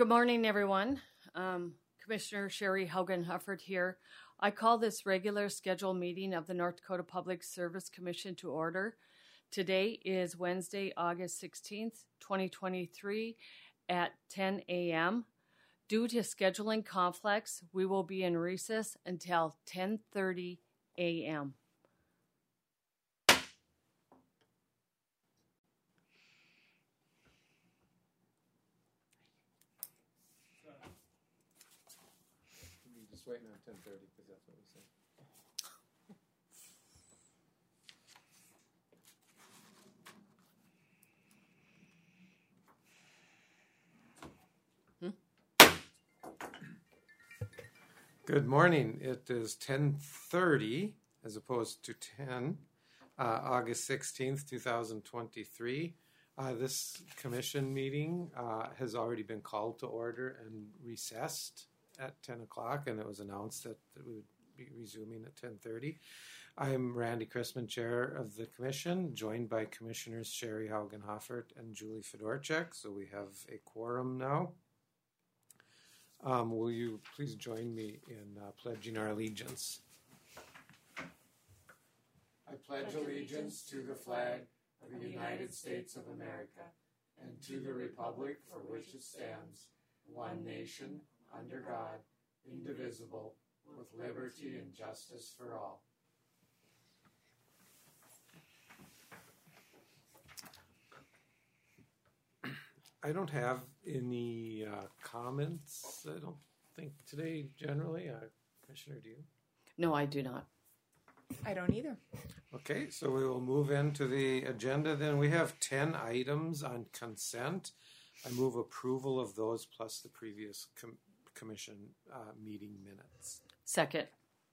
Good morning, everyone. Commissioner Sherry Haugen-Hufford here. I call this regular scheduled meeting of the North Dakota Public Service Commission to order. Today is Wednesday, August 16th, 2023 at 10 a.m. Due to scheduling conflicts, we will be in recess until 10:30 a.m. Just waiting on 10:30 because that's what we said. Good morning. It is 10:30 as opposed to 10, August 16th, 2023. This commission meeting has already been called to order and recessed at 10 o'clock, and it was announced that we would be resuming at 10:30. I'm Randy Chrisman, Chair of the Commission, joined by Commissioners Sherry Haugen-Hufford and Julie Fedorchak, so we have a quorum now. Will you please join me in pledging our allegiance? I pledge allegiance to the flag of the United States of America and to the republic for which it stands, one nation, under God, indivisible, with liberty and justice for all. I don't have any comments, I don't think, today generally. Commissioner, do you? No, I do not. I don't either. Okay, so we will move into the agenda then. We have 10 items on consent. I move approval of those plus the previous commission meeting minutes. Second.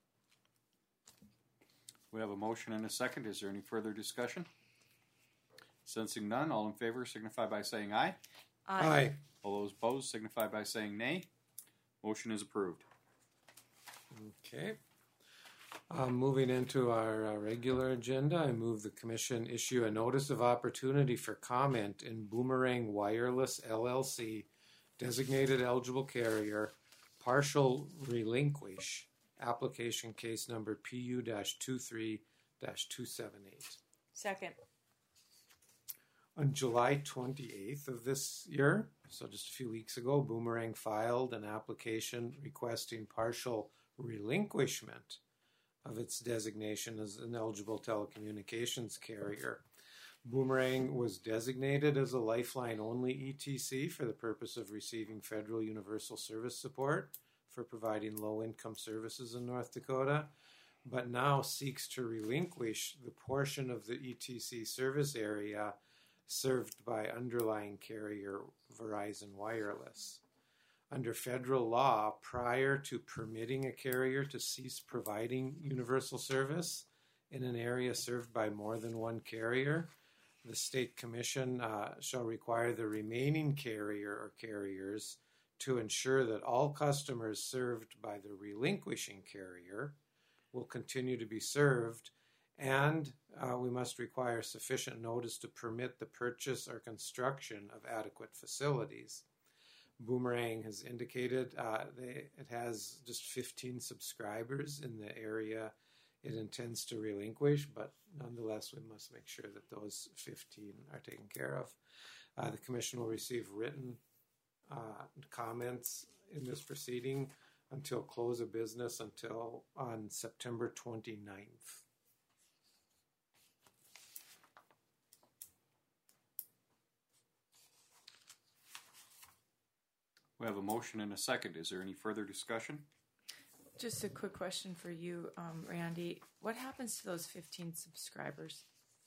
We have a motion and a second. Is there any further discussion? Sensing none, all in favor signify by saying aye. Aye. All those opposed signify by saying nay. Motion is approved. Okay. Moving into our regular agenda, I move the Commission issue a notice of opportunity for comment in Boomerang Wireless LLC, designated eligible carrier, partial relinquish, application case number PU-23-278. Second. On July 28th of this year, so just a few weeks ago, Boomerang filed an application requesting partial relinquishment of its designation as an eligible telecommunications carrier. Boomerang was designated as a Lifeline-only ETC for the purpose of receiving federal universal service support for providing low-income services in North Dakota, but now seeks to relinquish the portion of the ETC service area served by underlying carrier Verizon Wireless. Under federal law, prior to permitting a carrier to cease providing universal service in an area served by more than one carrier, the State Commission shall require the remaining carrier or carriers to ensure that all customers served by the relinquishing carrier will continue to be served, and we must require sufficient notice to permit the purchase or construction of adequate facilities. Boomerang has indicated it has just 15 subscribers in the area it intends to relinquish, but nonetheless we must make sure that those 15 are taken care of. The Commission will receive written comments in this proceeding until close of business until on September 29th. We have a motion and a second. Is there any further discussion? Just a quick question for you, Randy. What happens to those 15 subscribers?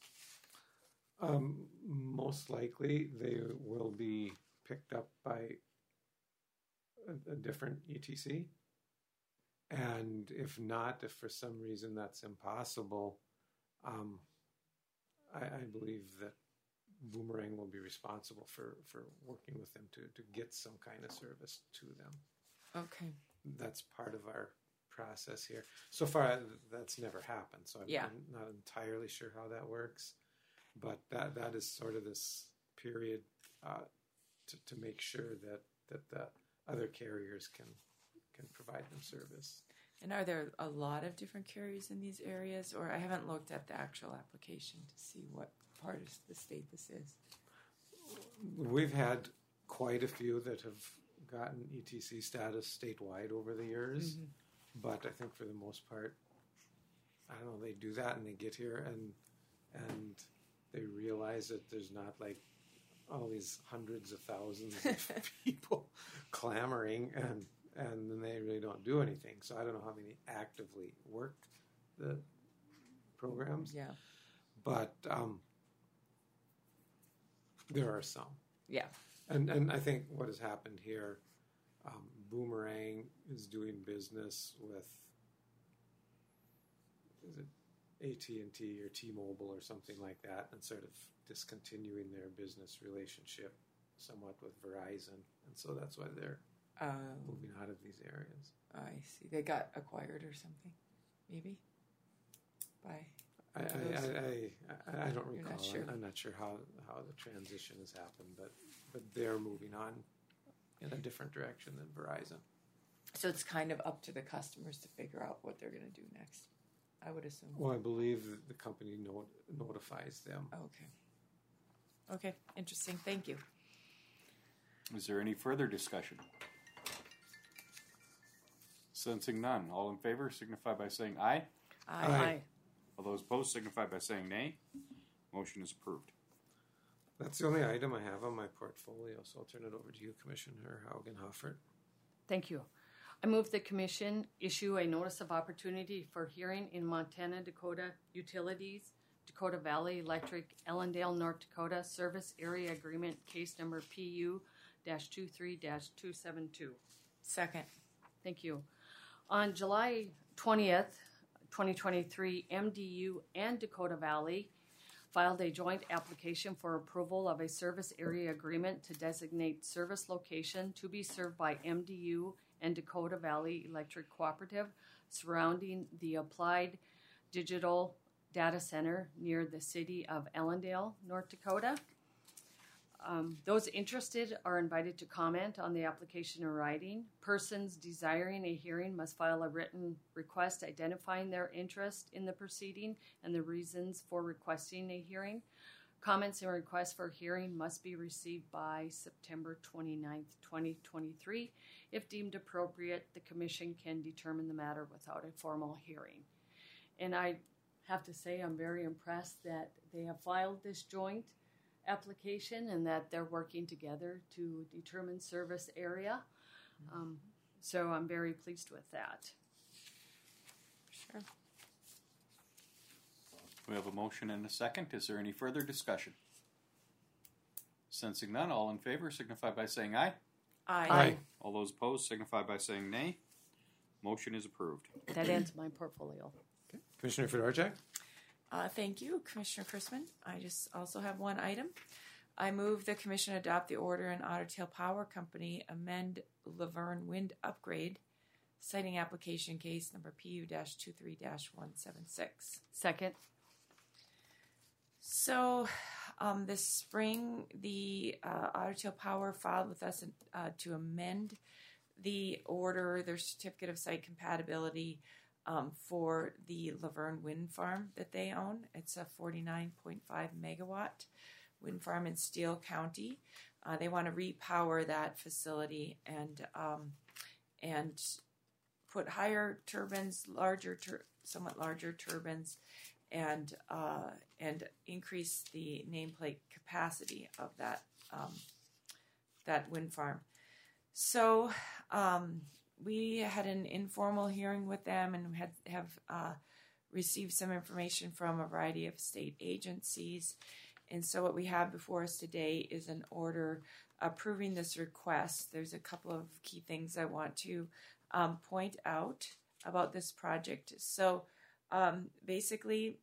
Most likely they will be picked up by a different ETC. And if not, if for some reason that's impossible, I believe that Boomerang will be responsible for working with them to get some kind of service to them. Okay. That's part of our process here. So far, that's never happened, so I'm not entirely sure how that works. But that is sort of this period to make sure that that the other carriers can provide them service. And are there a lot of different carriers in these areas? Or I haven't looked at the actual application to see what part of the state this is. We've had quite a few that have gotten ETC status statewide over the years, but I think for the most part, I don't know, they do that and they get here and they realize that there's not like all these hundreds of thousands of people clamoring and then they really don't do anything. So I don't know how many actively work the programs. Yeah. But there are some. Yeah. And I think what has happened here, Boomerang is doing business with, is it AT&T or T-Mobile or something like that, and sort of discontinuing their business relationship somewhat with Verizon. And so that's why they're moving out of these areas. I see. They got acquired or something, maybe? By I don't recall. You're not sure. I'm not sure how the transition has happened, but they're moving on in a different direction than Verizon. So it's kind of up to the customers to figure out what they're going to do next, I would assume. Well, I believe that the company notifies them. Okay, interesting. Thank you. Is there any further discussion? Sensing none. All in favor signify by saying aye. Aye. All those opposed signify by saying nay. Motion is approved. That's the only item I have on my portfolio, so I'll turn it over to you, Commissioner Haugen-Hoffert. Thank you. I move the Commission issue a notice of opportunity for hearing in Montana Dakota Utilities, Dakota Valley Electric, Ellendale, North Dakota Service Area Agreement, case number PU-23-272. Second. Thank you. On July 20th, 2023, MDU and Dakota Valley filed a joint application for approval of a service area agreement to designate service location to be served by MDU and Dakota Valley Electric Cooperative surrounding the Applied Digital Data Center near the city of Ellendale, North Dakota. Those interested are invited to comment on the application in writing. Persons desiring a hearing must file a written request identifying their interest in the proceeding and the reasons for requesting a hearing. Comments and requests for hearing must be received by September 29th, 2023. If deemed appropriate, the Commission can determine the matter without a formal hearing. And I have to say I'm very impressed that they have filed this joint application and that they're working together to determine service area. So I'm very pleased with that. Sure. We have a motion and a second. Is there any further discussion? Sensing none, all in favor signify by saying aye. Aye. All those opposed signify by saying nay. Motion is approved. That ends my portfolio. Okay. Commissioner Fedorchak? Thank you, Commissioner Chrisman. I just also have one item. I move the Commission adopt the order and Otter Tail Power Company amend Laverne Wind Upgrade, citing application case number PU-23-176. Second. So, this spring, the Otter Tail Power filed with us to amend the order, their certificate of site compatibility for the Laverne Wind Farm that they own. It's a 49.5 megawatt wind farm in Steele County. They want to repower that facility and put higher turbines, somewhat larger turbines, and increase the nameplate capacity of that wind farm. So we had an informal hearing with them and have received some information from a variety of state agencies. And so what we have before us today is an order approving this request. There's a couple of key things I want to point out about this project. So basically,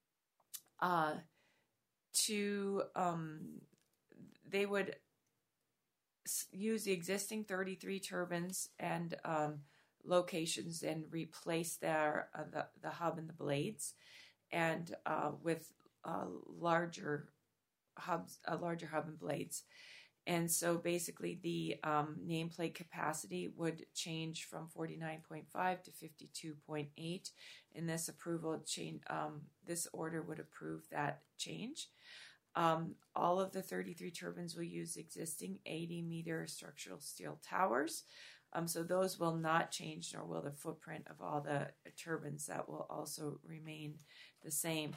they would use the existing 33 turbines and locations and replace the hub and the blades, and with a larger hub and blades. And so basically the nameplate capacity would change from 49.5 to 52.8. In this approval change, this order would approve that change. All of the 33 turbines will use existing 80-meter structural steel towers. So those will not change, nor will the footprint of all the turbines. That will also remain the same.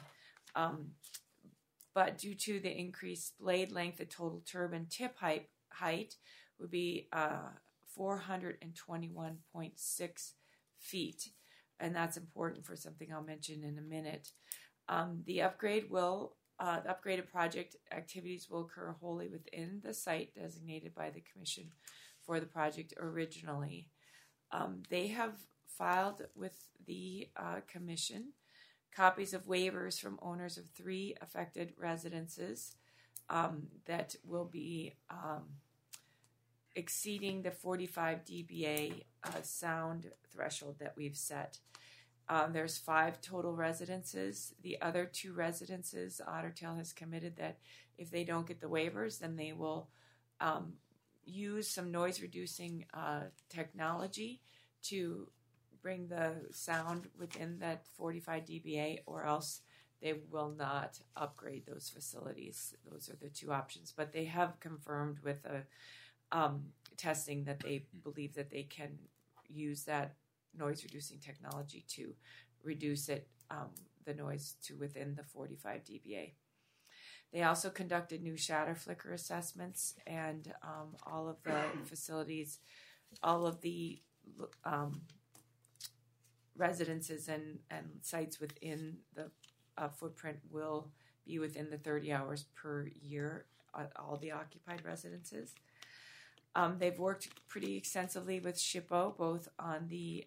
But due to the increased blade length, the total turbine tip height would be 421.6 feet. And that's important for something I'll mention in a minute. The upgraded project activities will occur wholly within the site designated by the Commission for the project originally. They have filed with the Commission copies of waivers from owners of 3 affected residences that will be exceeding the 45 dBA sound threshold that we've set. There's 5 total residences. The other 2 residences, Otter Tail has committed that if they don't get the waivers, then they will use some noise-reducing technology to bring the sound within that 45 dBA, or else they will not upgrade those facilities. Those are the 2 options. But they have confirmed with testing that they believe that they can use that noise-reducing technology to reduce the noise to within the 45 dBA. They also conducted new shatter flicker assessments, and all of the facilities, all of the residences and sites within the footprint will be within the 30 hours per year at all the occupied residences. They've worked pretty extensively with SHPO, both on the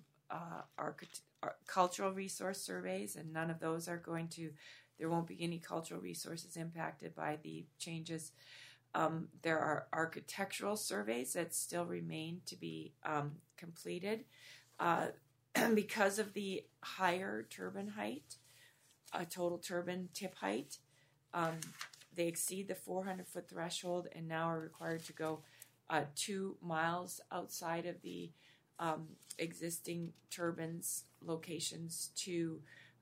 cultural resource surveys, and none of those are going to, there won't be any cultural resources impacted by the changes. There are architectural surveys that still remain to be completed. Because of the higher turbine height, total turbine tip height, they exceed the 400-foot threshold and now are required to go 2 miles outside of the existing turbines locations to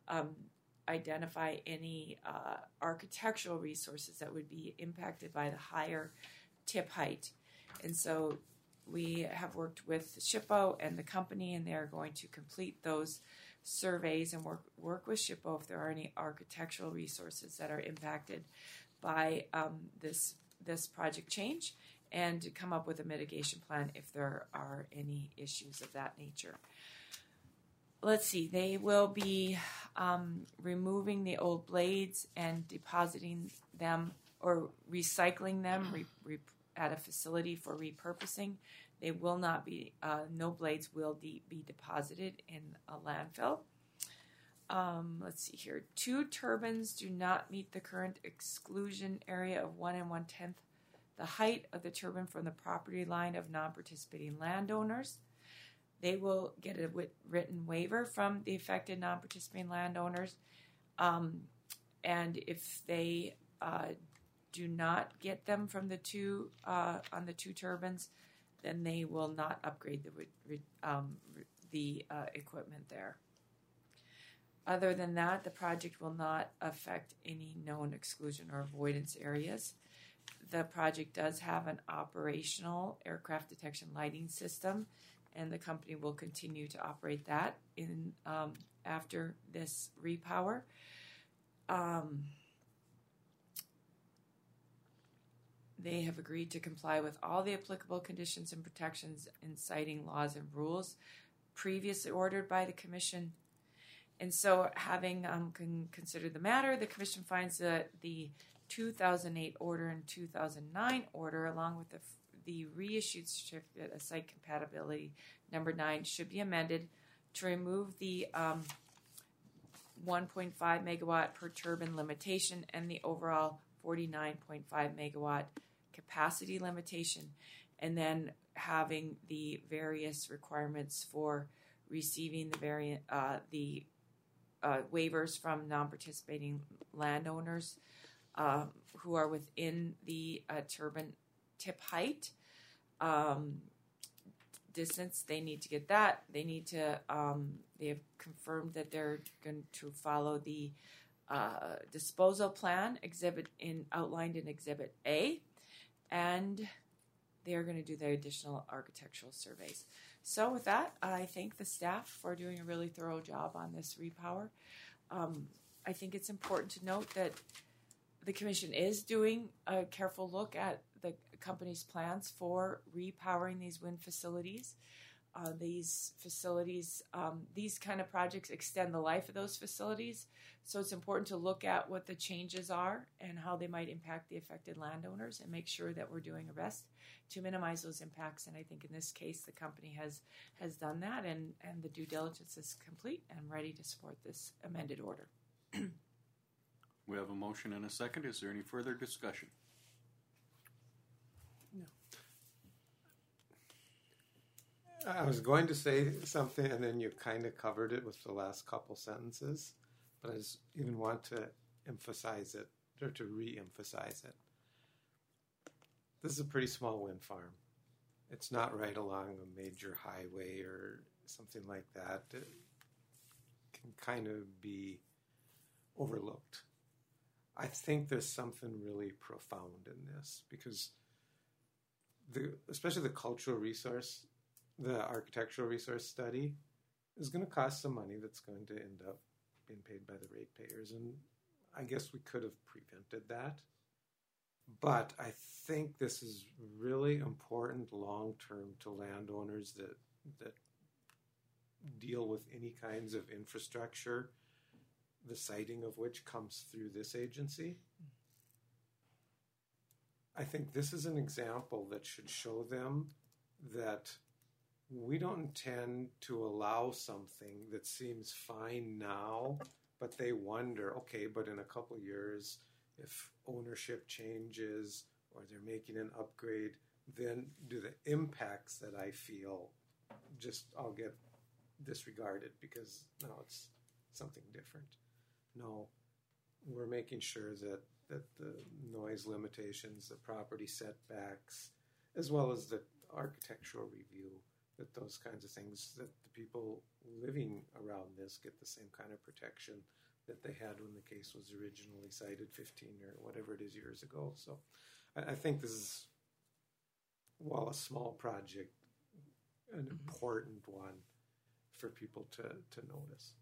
identify any architectural resources that would be impacted by the higher tip height. And so we have worked with SHPO and the company, and they're going to complete those surveys and work with SHPO if there are any architectural resources that are impacted by this project change, and to come up with a mitigation plan if there are any issues of that nature. Let's see, they will be removing the old blades and depositing them or recycling them at a facility for repurposing. They will not be, no blades will be deposited in a landfill. Let's see here. 2 turbines do not meet the current exclusion area of 1 1/10 the height of the turbine from the property line of non-participating landowners. They will get a written waiver from the affected non-participating landowners. And if they do not get them from the 2 on the 2 turbines, then they will not upgrade the equipment there. Other than that, the project will not affect any known exclusion or avoidance areas. The project does have an operational aircraft detection lighting system, and the company will continue to operate that in after this repower. They have agreed to comply with all the applicable conditions and protections in citing laws and rules previously ordered by the Commission. And so, having considered the matter, the Commission finds that the 2008 order and 2009 order, along with the reissued certificate of site compatibility number 9, should be amended to remove the 1.5 megawatt per turbine limitation and the overall 49.5 megawatt capacity limitation, and then having the various requirements for receiving the waivers from non-participating landowners who are within the turbine tip height, distance, they need to get that. They need to, they have confirmed that they're going to follow the disposal plan outlined in Exhibit A, and they are going to do the additional architectural surveys. So with that, I thank the staff for doing a really thorough job on this repower. I think it's important to note that the Commission is doing a careful look at the company's plans for repowering these wind facilities. These facilities, these kind of projects extend the life of those facilities, so it's important to look at what the changes are and how they might impact the affected landowners and make sure that we're doing our best to minimize those impacts. And I think in this case, the company has done that, and the due diligence is complete and ready to support this amended order. We have a motion and a second. Is there any further discussion? No. I was going to say something, and then you kind of covered it with the last couple sentences, but I just even want to emphasize it, or to re-emphasize it. This is a pretty small wind farm. It's not right along a major highway or something like that. It can kind of be overlooked. I think there's something really profound in this, because especially the cultural resource, the architectural resource study is going to cost some money that's going to end up being paid by the ratepayers. And I guess we could have prevented that. But I think this is really important long-term to landowners that deal with any kinds of infrastructure, the siting of which comes through this agency. I think this is an example that should show them that we don't intend to allow something that seems fine now, but they wonder, okay, but in a couple years, if ownership changes or they're making an upgrade, then do the impacts that I feel just all get disregarded because now it's something different. No, we're making sure that the noise limitations, the property setbacks, as well as the architectural review, that those kinds of things, that the people living around this get the same kind of protection that they had when the case was originally cited 15 or whatever it is years ago. So I think this is, while a small project, an important one for people to notice.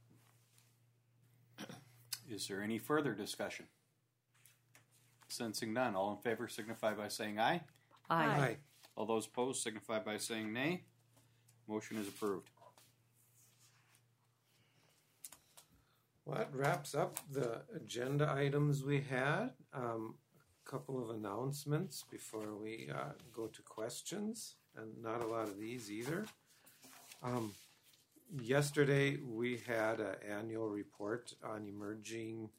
Is there any further discussion? Sensing none, all in favor signify by saying aye. Aye. All those opposed signify by saying nay. Motion is approved. Well, that wraps up the agenda items we had. A couple of announcements before we go to questions, and not a lot of these either. Yesterday we had an annual report on emerging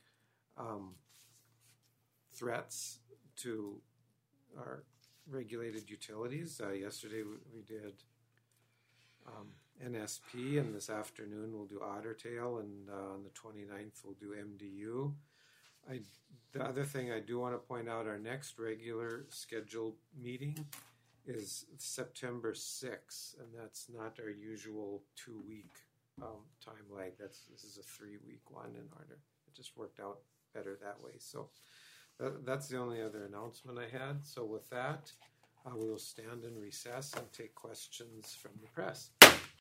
threats to our regulated utilities. Yesterday we did NSP, and this afternoon we'll do Otter Tail, and on the 29th we'll do MDU. The other thing I do want to point out, our next regular scheduled meeting is September 6th, and that's not our usual 2-week time lag. This is a 3-week one in order. It just worked out better that way. So that's the only other announcement I had. So with that, we will stand in recess and take questions from the press.